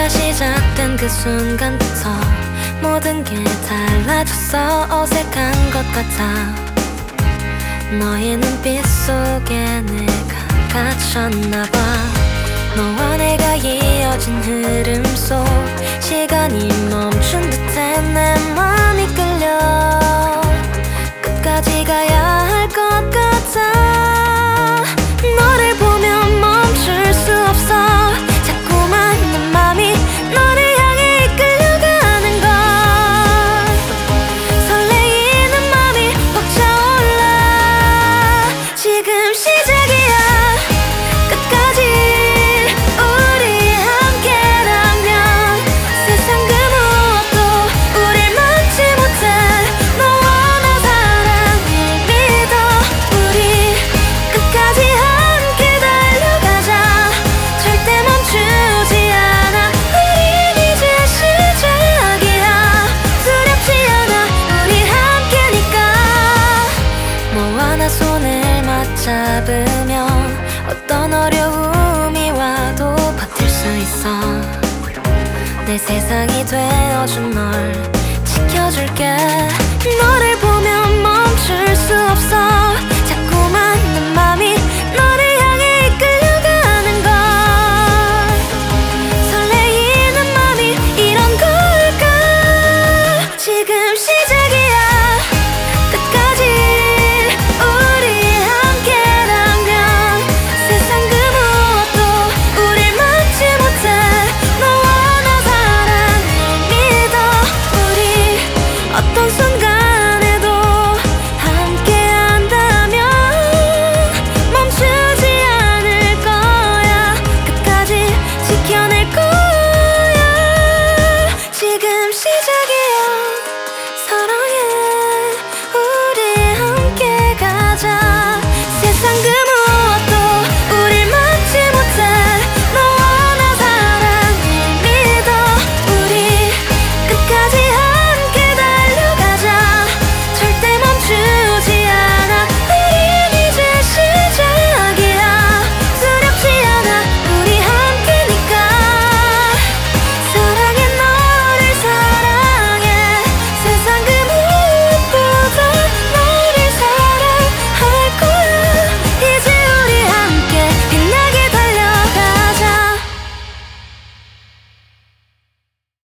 시작된 그 순간부터 모든 게 달라졌어. 어색한 것 같아. 너의 눈빛 속에 내가 갇혔나봐. 너와 내가 이어진 흐름 속 시간이 멈춘 듯해. 내 맘이 끌려 끝까지 가야 할 것 같아. 너를 보면 멈출 수 없어. 자꾸만 내 맘이 너를 향해 이끌려가는 걸. 설레이는 맘이 벅차올라. 지금 시작이야. 끝까지 우리 함께라면 세상 그 무엇도 우릴 막지 못해. 너와 나 사랑을 믿어. 우리 끝까지 함께 달려가자. 절대 멈추지 않아. 우린 이제 시작이야. 두렵지 않아. 우리 함께니까. 너와 나 손을 맞잡으면 어떤 어려움이 와도 버틸 수 있어. 내 세상이 되어준 널 지켜줄게. 너를